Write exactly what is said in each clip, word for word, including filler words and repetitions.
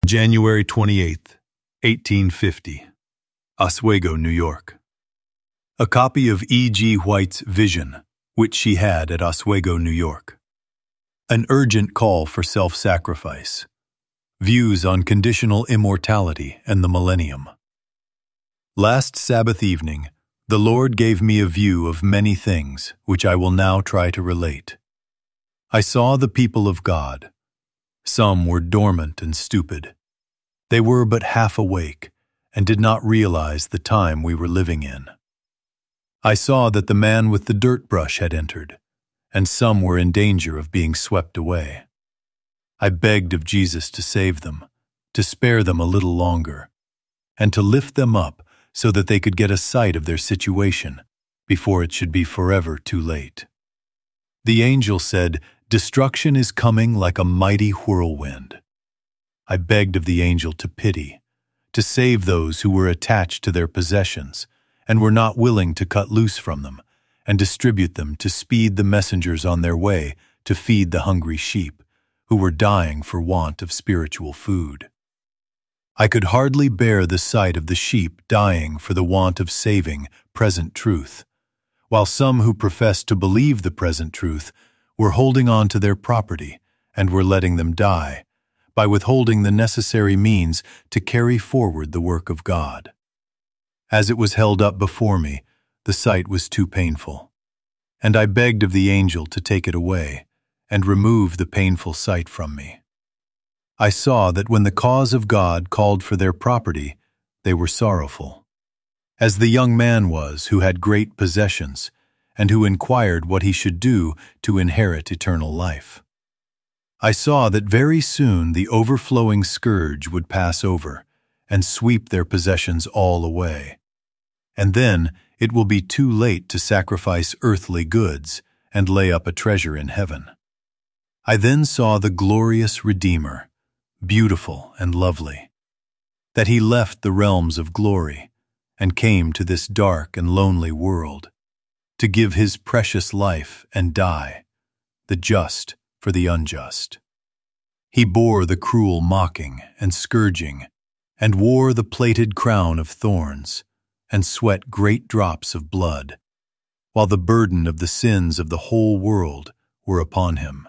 January twenty-eighth, eighteen fifty, Oswego, New York. A copy of E G White's Vision, which she had at Oswego, New York. An urgent call for self-sacrifice. Views on conditional immortality and the millennium. Last Sabbath evening, the Lord gave me a view of many things, which I will now try to relate. I saw the people of God. Some were dormant and stupid. They were but half awake and did not realize the time we were living in. I saw that the man with the dirt brush had entered, and some were in danger of being swept away. I begged of Jesus to save them, to spare them a little longer, and to lift them up so that they could get a sight of their situation before it should be forever too late. The angel said, "Destruction is coming like a mighty whirlwind." I begged of the angel to pity, to save those who were attached to their possessions and were not willing to cut loose from them and distribute them to speed the messengers on their way to feed the hungry sheep who were dying for want of spiritual food. I could hardly bear the sight of the sheep dying for the want of saving present truth, while some who professed to believe the present truth were holding on to their property and were letting them die by withholding the necessary means to carry forward the work of God. As it was held up before me, the sight was too painful, and I begged of the angel to take it away and remove the painful sight from me. I saw that when the cause of God called for their property, they were sorrowful, as the young man was who had great possessions and who inquired what he should do to inherit eternal life. I saw that very soon the overflowing scourge would pass over and sweep their possessions all away, and then it will be too late to sacrifice earthly goods and lay up a treasure in heaven. I then saw the glorious Redeemer, beautiful and lovely, that he left the realms of glory and came to this dark and lonely world to give his precious life and die, the just for the unjust. He bore the cruel mocking and scourging, and wore the plaited crown of thorns, and sweat great drops of blood, while the burden of the sins of the whole world were upon him.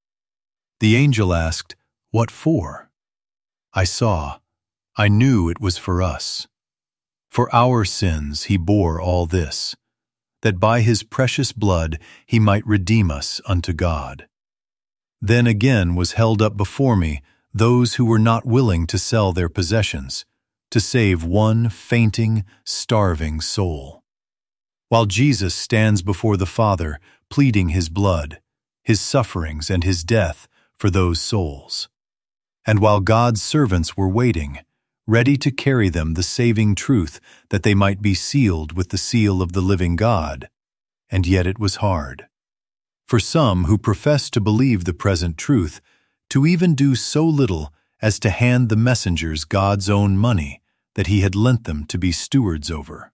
The angel asked, "What for?" I saw, I knew it was for us. For our sins he bore all this, that by his precious blood he might redeem us unto God. Then again was held up before me those who were not willing to sell their possessions, to save one fainting, starving soul. While Jesus stands before the Father, pleading his blood, his sufferings and his death for those souls. And while God's servants were waiting, ready to carry them the saving truth that they might be sealed with the seal of the living God, and yet it was hard for some who professed to believe the present truth to even do so little as to hand the messengers God's own money that he had lent them to be stewards over.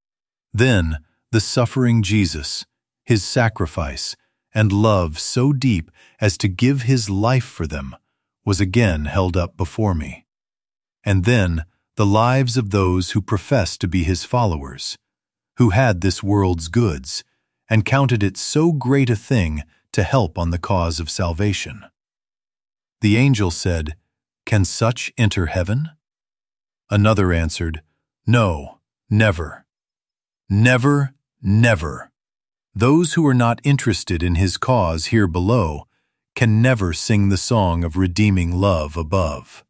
Then the suffering Jesus, his sacrifice, and love so deep as to give his life for them, was again held up before me. And then the lives of those who professed to be his followers, who had this world's goods, and counted it so great a thing to help on the cause of salvation. The angel said, "Can such enter heaven?" Another answered, "No, never. Never, never. Those who are not interested in his cause here below can never sing the song of redeeming love above."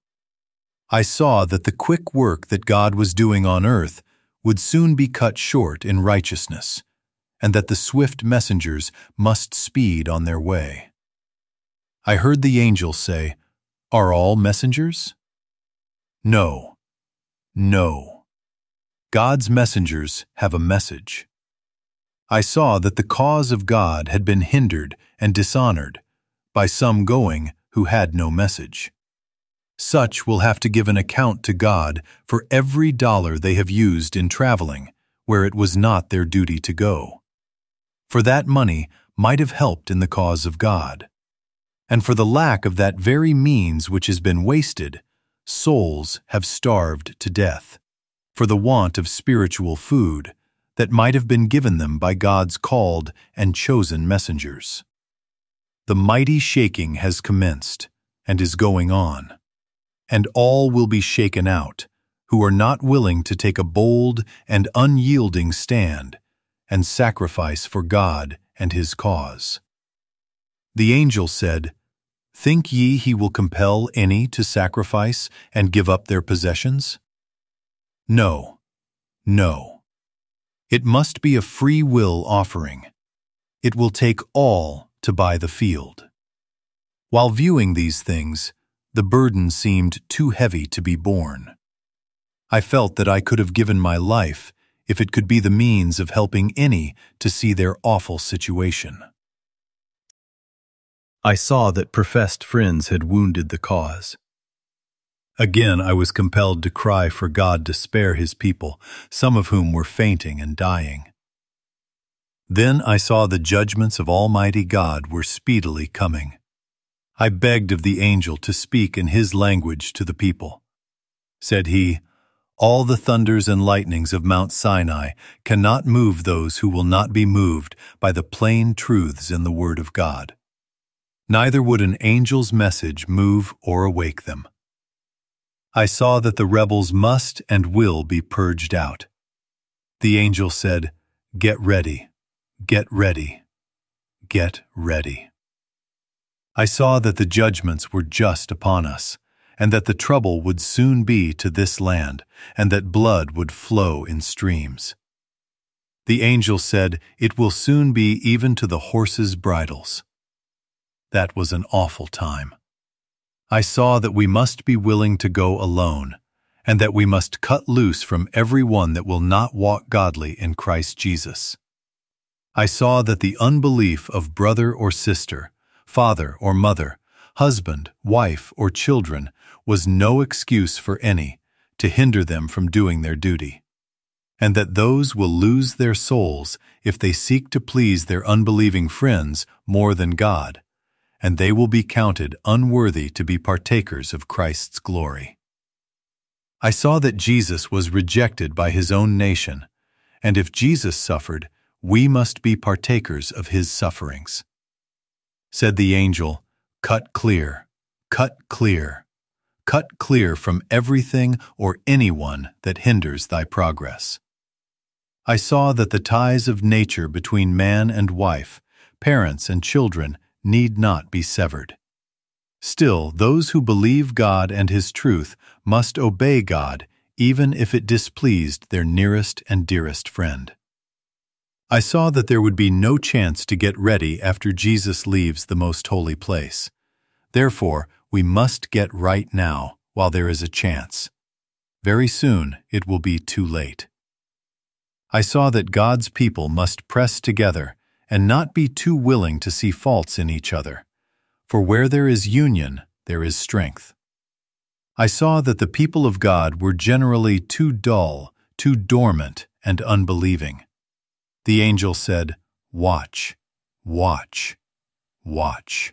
I saw that the quick work that God was doing on earth would soon be cut short in righteousness, and that the swift messengers must speed on their way. I heard the angel say, "Are all messengers?" No, no. God's messengers have a message. I saw that the cause of God had been hindered and dishonored by some going who had no message. Such will have to give an account to God for every dollar they have used in traveling where it was not their duty to go. For that money might have helped in the cause of God. And for the lack of that very means which has been wasted, souls have starved to death for the want of spiritual food that might have been given them by God's called and chosen messengers. The mighty shaking has commenced and is going on, and all will be shaken out who are not willing to take a bold and unyielding stand and sacrifice for God and His cause. The angel said, "Think ye he will compel any to sacrifice and give up their possessions? No, no. It must be a free will offering. It will take all to buy the field." While viewing these things, the burden seemed too heavy to be borne. I felt that I could have given my life if it could be the means of helping any to see their awful situation. I saw that professed friends had wounded the cause. Again, I was compelled to cry for God to spare His people, some of whom were fainting and dying. Then I saw the judgments of Almighty God were speedily coming. I begged of the angel to speak in his language to the people. Said he, "All the thunders and lightnings of Mount Sinai cannot move those who will not be moved by the plain truths in the Word of God. Neither would an angel's message move or awake them." I saw that the rebels must and will be purged out. The angel said, "Get ready, get ready, get ready." I saw that the judgments were just upon us, and that the trouble would soon be to this land, and that blood would flow in streams. The angel said, "It will soon be even to the horses' bridles." That was an awful time. I saw that we must be willing to go alone, and that we must cut loose from every one that will not walk godly in Christ Jesus. I saw that the unbelief of brother or sister, father or mother, husband, wife, or children was no excuse for any to hinder them from doing their duty, and that those will lose their souls if they seek to please their unbelieving friends more than God, and they will be counted unworthy to be partakers of Christ's glory. I saw that Jesus was rejected by His own nation, and if Jesus suffered, we must be partakers of His sufferings. Said the angel, "Cut clear, cut clear, cut clear from everything or anyone that hinders thy progress." I saw that the ties of nature between man and wife, parents and children, need not be severed. Still, those who believe God and His truth must obey God, even if it displeased their nearest and dearest friend. I saw that there would be no chance to get ready after Jesus leaves the most holy place. Therefore, we must get right now while there is a chance. Very soon it will be too late. I saw that God's people must press together and not be too willing to see faults in each other, for where there is union, there is strength. I saw that the people of God were generally too dull, too dormant, and unbelieving. The angel said, "Watch, watch, watch."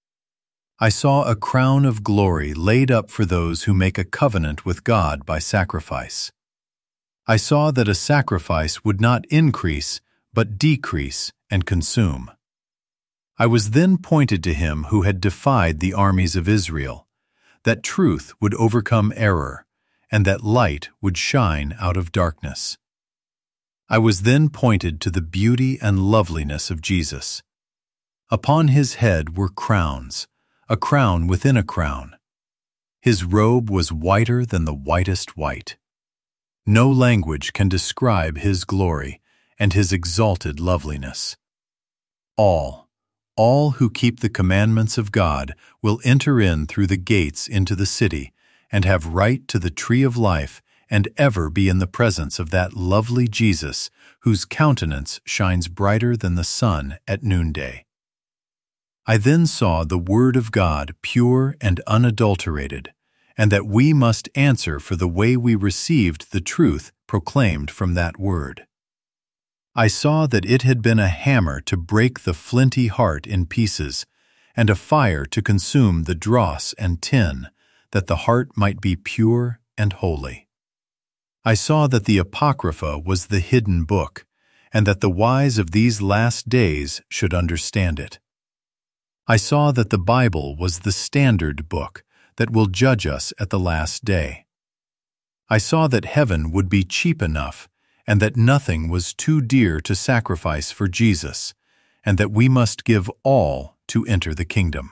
I saw a crown of glory laid up for those who make a covenant with God by sacrifice. I saw that a sacrifice would not increase, but decrease and consume. I was then pointed to Him who had defied the armies of Israel, that truth would overcome error, and that light would shine out of darkness. I was then pointed to the beauty and loveliness of Jesus. Upon His head were crowns, a crown within a crown. His robe was whiter than the whitest white. No language can describe His glory and His exalted loveliness. All, all who keep the commandments of God will enter in through the gates into the city and have right to the tree of life and ever be in the presence of that lovely Jesus whose countenance shines brighter than the sun at noonday. I then saw the Word of God pure and unadulterated, and that we must answer for the way we received the truth proclaimed from that Word. I saw that it had been a hammer to break the flinty heart in pieces, and a fire to consume the dross and tin, that the heart might be pure and holy. I saw that the Apocrypha was the hidden book, and that the wise of these last days should understand it. I saw that the Bible was the standard book that will judge us at the last day. I saw that heaven would be cheap enough, and that nothing was too dear to sacrifice for Jesus, and that we must give all to enter the kingdom.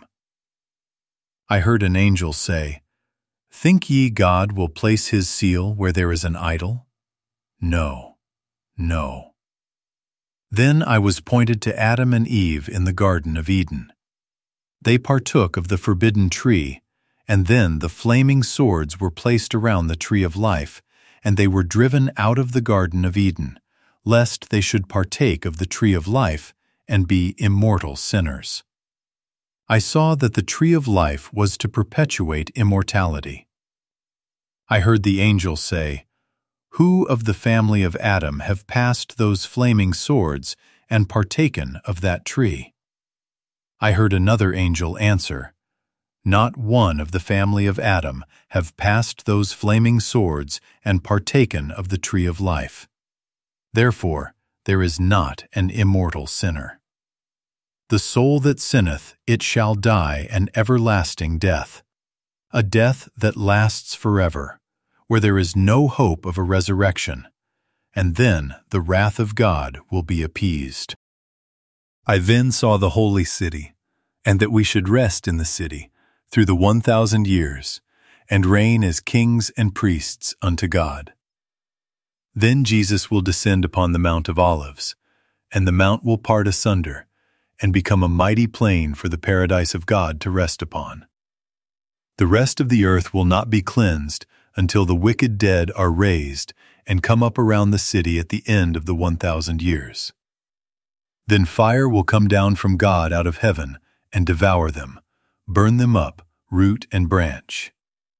I heard an angel say, "Think ye God will place his seal where there is an idol? No, no." Then I was pointed to Adam and Eve in the Garden of Eden. They partook of the forbidden tree, and then the flaming swords were placed around the tree of life, and they were driven out of the Garden of Eden, lest they should partake of the tree of life and be immortal sinners. I saw that the tree of life was to perpetuate immortality. I heard the angel say, "Who of the family of Adam have passed those flaming swords and partaken of that tree?" I heard another angel answer, "Not one of the family of Adam have passed those flaming swords and partaken of the tree of life. Therefore, there is not an immortal sinner. The soul that sinneth, it shall die an everlasting death, a death that lasts forever, where there is no hope of a resurrection, and then the wrath of God will be appeased." I then saw the holy city, and that we should rest in the city through the one thousand years, and reign as kings and priests unto God. Then Jesus will descend upon the Mount of Olives, and the mount will part asunder, and become a mighty plain for the paradise of God to rest upon. The rest of the earth will not be cleansed until the wicked dead are raised and come up around the city at the end of the one thousand years. Then fire will come down from God out of heaven and devour them, burn them up, root and branch.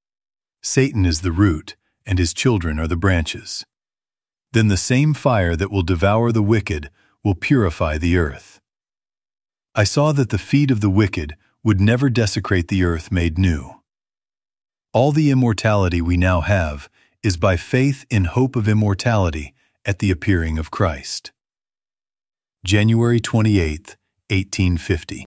Satan is the root, and his children are the branches. Then the same fire that will devour the wicked will purify the earth. I saw that the feet of the wicked would never desecrate the earth made new. All the immortality we now have is by faith in hope of immortality at the appearing of Christ. January twenty-eighth, eighteen fifty.